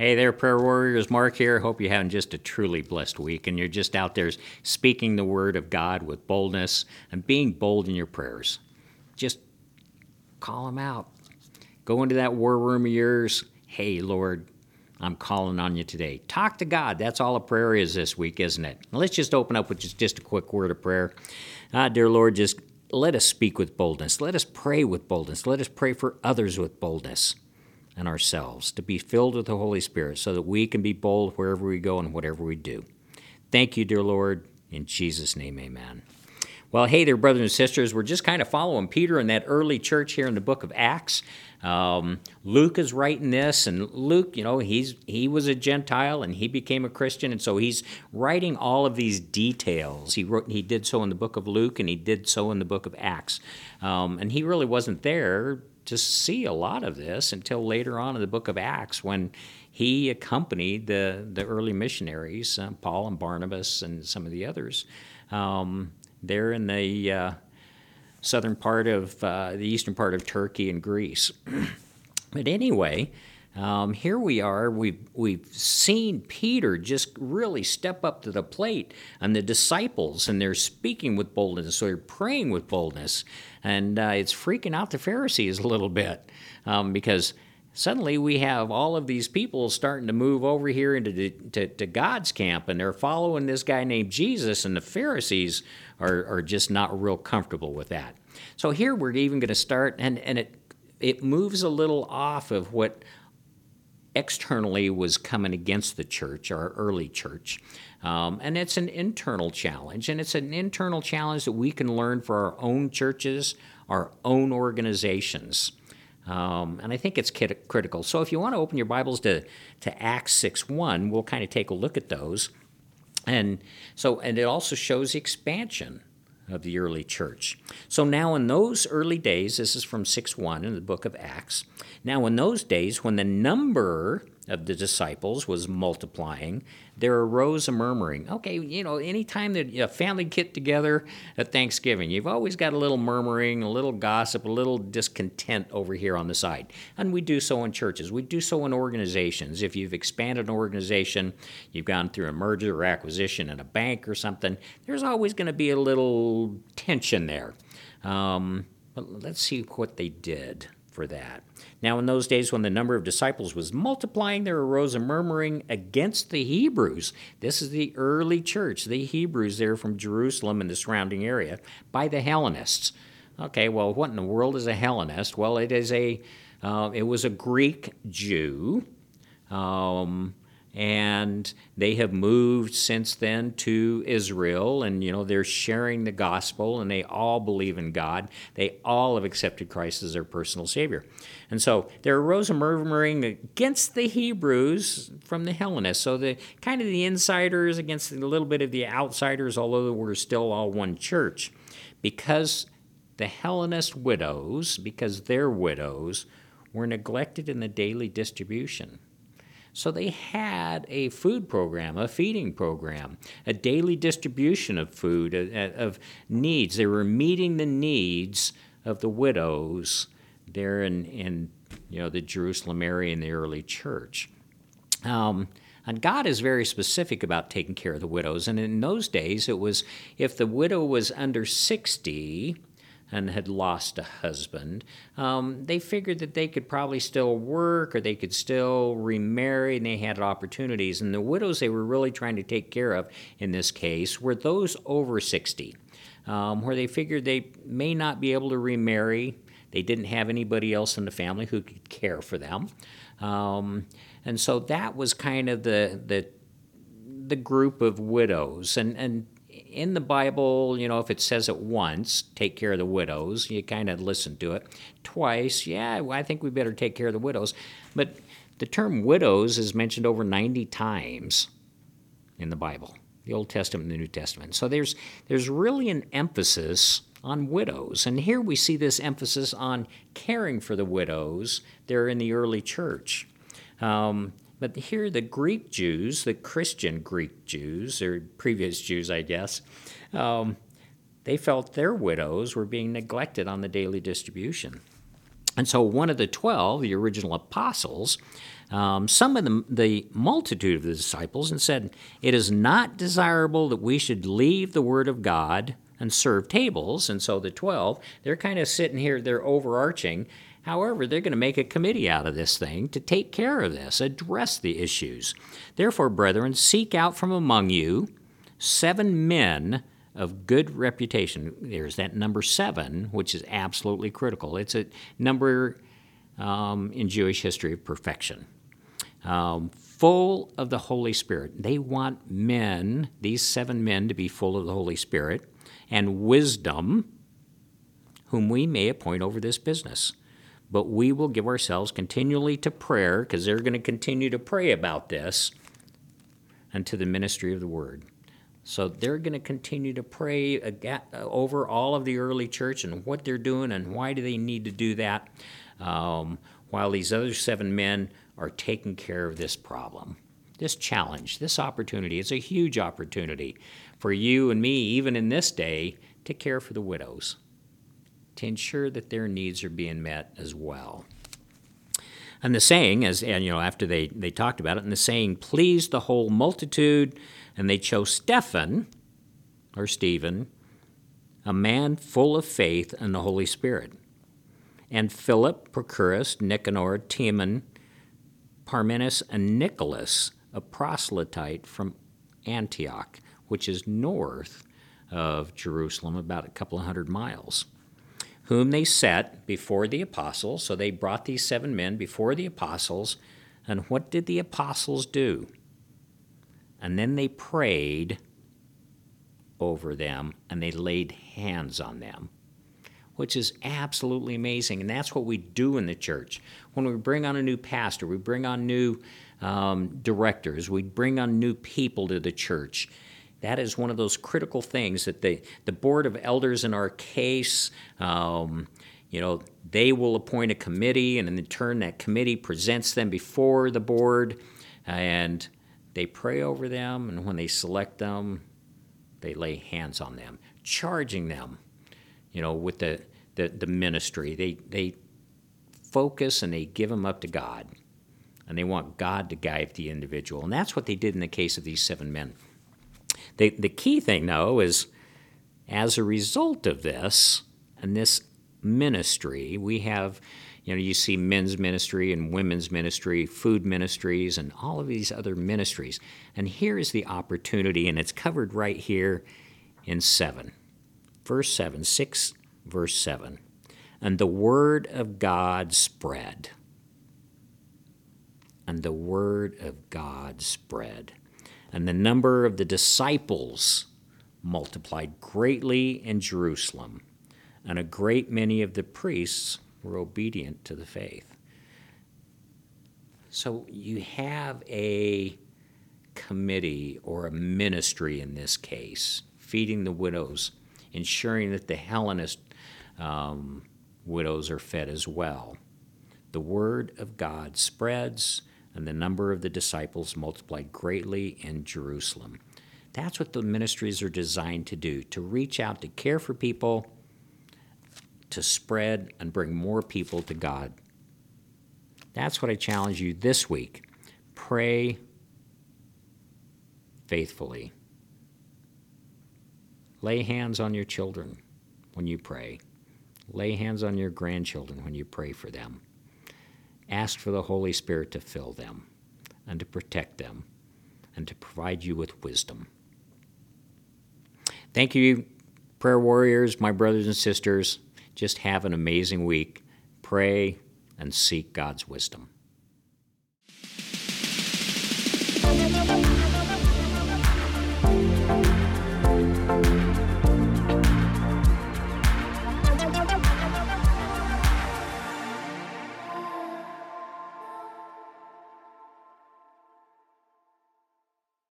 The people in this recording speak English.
Hey there, prayer warriors. Mark here. Hope you're having just a truly blessed week and you're just out there speaking the word of God with boldness and being bold in your prayers. Just call them out. Go into that war room of yours. Hey, Lord, I'm calling on you today. Talk to God. That's all a prayer is this week, isn't it? Let's just open up with just a quick word of prayer. Dear Lord, just let us speak with boldness. Let us pray with boldness. Let us pray for others with boldness. And ourselves to be filled with the Holy Spirit so that we can be bold wherever we go and whatever we do. Thank you, dear Lord. In Jesus' name, amen. Well, hey there, brothers and sisters. We're just kind of following Peter in that early church here in the book of Acts. Luke is writing this, and Luke, he was a Gentile and he became a Christian, and so he's writing all of these details. He did so in the book of Luke, and he did so in the book of Acts. And he really wasn't there to see a lot of this until later on in the book of Acts when he accompanied the early missionaries, Paul and Barnabas and some of the others, there in the southern part of the eastern part of Turkey and Greece. But anyway, here we are. We've seen Peter just really step up to the plate, and the disciples, and they're speaking with boldness, so they're praying with boldness, and it's freaking out the Pharisees a little bit because suddenly we have all of these people starting to move over here into to God's camp, and they're following this guy named Jesus, and the Pharisees are just not real comfortable with that. So here we're even going to start, and it moves a little off of what externally was coming against the church, our early church. And it's an internal challenge, and it's an internal challenge that we can learn for our own churches, our own organizations. And I think it's critical. So if you want to open your Bibles to Acts 6:1, we'll kind of take a look at those. And it also shows the expansion of the early church. So now in those early days, this is from 6:1 in the book of Acts. Now in those days, when the number of the disciples was multiplying, there arose a murmuring. Okay, anytime that a family get together at Thanksgiving, you've always got a little murmuring, a little gossip, a little discontent over here on the side. And we do so in churches. We do so in organizations. If you've expanded an organization, you've gone through a merger or acquisition in a bank or something, there's always going to be a little tension there. But let's see what they did for that. Now, in those days when the number of disciples was multiplying, there arose a murmuring against the Hebrews. This is the early church, the Hebrews there from Jerusalem and the surrounding area, by the Hellenists. Okay, well, what in the world is a Hellenist? Well, it was a Greek Jew, and they have moved since then to Israel, and they're sharing the gospel, and they all believe in God. They all have accepted Christ as their personal Savior. And so there arose a murmuring against the Hebrews from the Hellenists. So the kind of the insiders against a little bit of the outsiders, although we're still all one church, because the Hellenist widows, because their widows were neglected in the daily distribution. So they had a food program, a feeding program, a daily distribution of food, of needs. They were meeting the needs of the widows there in the Jerusalem area in the early church. And God is very specific about taking care of the widows. And in those days, it was if the widow was under 60 and had lost a husband, they figured that they could probably still work or they could still remarry, and they had opportunities. And the widows they were really trying to take care of in this case were those over 60, where they figured they may not be able to remarry. They didn't have anybody else in the family who could care for them. And so that was kind of the group of widows. And in the Bible, if it says it once, take care of the widows, you kind of listen to it. Twice, I think we better take care of the widows. But the term widows is mentioned over 90 times in the Bible, the Old Testament and the New Testament. So there's really an emphasis on widows. And here we see this emphasis on caring for the widows there in the early church. But here the Greek Jews, the Christian Greek Jews, or previous Jews, I guess, they felt their widows were being neglected on the daily distribution. And so one of the 12, the original apostles, summoned the multitude of the disciples and said, "It is not desirable that we should leave the word of God and serve tables." And so the 12, they're kind of sitting here, they're overarching. However, they're going to make a committee out of this thing to take care of this, address the issues. "Therefore, brethren, seek out from among you 7 men of good reputation." There's that number 7, which is absolutely critical. It's a number in Jewish history of perfection. Full of the Holy Spirit. They want men, these 7 men, to be full of the Holy Spirit and wisdom, whom we may appoint over this business. But we will give ourselves continually to prayer, because they're going to continue to pray about this, and to the ministry of the word. So they're going to continue to pray over all of the early church and what they're doing and why do they need to do that, while these other 7 men are taking care of this problem, this challenge, this opportunity. It's a huge opportunity for you and me, even in this day, to care for the widows, to ensure that their needs are being met as well. And the saying, after they talked about it, and the saying pleased the whole multitude, and they chose Stephen, a man full of faith and the Holy Spirit, and Philip, Prochorus, Nicanor, Timon, Parmenas, and Nicholas, a proselyte from Antioch, which is north of Jerusalem, about a couple of 100 miles, whom they set before the apostles. So they brought these 7 men before the apostles, and what did the apostles do? And then they prayed over them, and they laid hands on them, which is absolutely amazing. And that's what we do in the church. When we bring on a new pastor, we bring on new directors, we bring on new people to the church. That is one of those critical things that the board of elders in our case, they will appoint a committee, and in turn that committee presents them before the board, and they pray over them, and when they select them, they lay hands on them, charging them, with the ministry. They focus and they give them up to God, and they want God to guide the individual. And that's what they did in the case of these 7 men. The key thing, though, is as a result of this and this ministry, we have, you see men's ministry and women's ministry, food ministries, and all of these other ministries. And here is the opportunity, and it's covered right here in 7. Verse 7, 6, verse 7. And the word of God spread. And the word of God spread. And the number of the disciples multiplied greatly in Jerusalem, and a great many of the priests were obedient to the faith. So you have a committee or a ministry in this case, feeding the widows, ensuring that the Hellenist widows are fed as well. The word of God spreads, and the number of the disciples multiplied greatly in Jerusalem. That's what the ministries are designed to do, to reach out, to care for people, to spread and bring more people to God. That's what I challenge you this week. Pray faithfully. Lay hands on your children when you pray. Lay hands on your grandchildren when you pray for them. Ask for the Holy Spirit to fill them and to protect them and to provide you with wisdom. Thank you, prayer warriors, my brothers and sisters. Just have an amazing week. Pray and seek God's wisdom.